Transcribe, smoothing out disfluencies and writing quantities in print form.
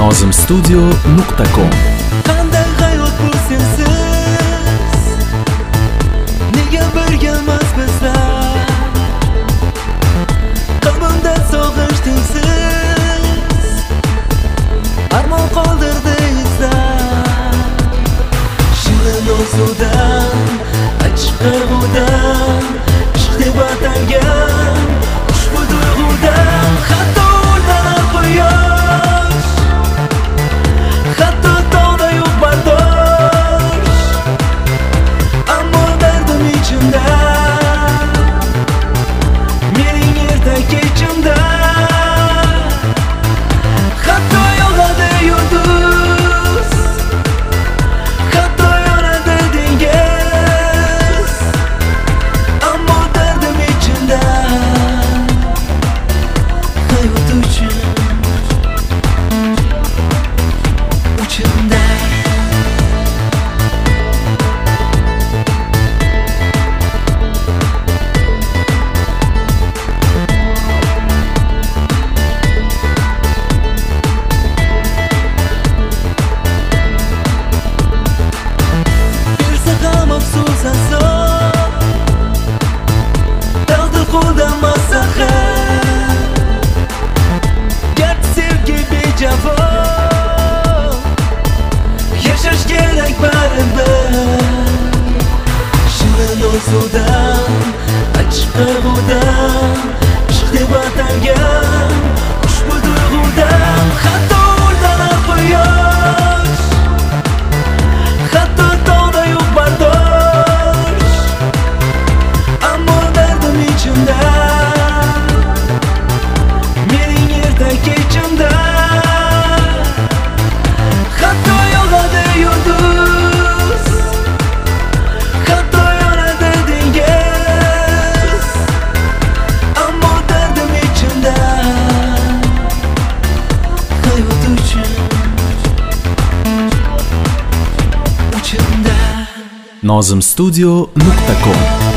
nozimstudio.com. Qanday hayot bu sensiz? Nega birgamiz bizlar? Qalbimda sog'inch tengsiz, armon qoldirdi izlar. Shirin osudan, achchiq qayg'udan, ishq deb atalgan ushbu tuyg'udan, hatto o'rtanar quyosh, hatto tog'da yo'q bardosh. Ammo dardim ichimda, mening erta kechimda. Hatto yog'adi yulduz, hatto yonadi dengiz, ammo dardim ichimda. Hayot uchun uchimda. Bersa ham afsus azob, taqdir qo'lda maslahat. Garchi sevgi bejavob, yashash kerak baribir. Shirin osudan, achchiq qayg'udan, ishq deb atalgan ushbu tuyg'udan, hatto o'rtanar quyosh, hatto tog'da yo'q bardosh. Ammo dardim ichimda, mening erta kechimda. Hatto yog'adi yulduz, hatto yonadi dengiz, ammo dardim ichimda. Hayot uchun uchimda. nozimstudio.com.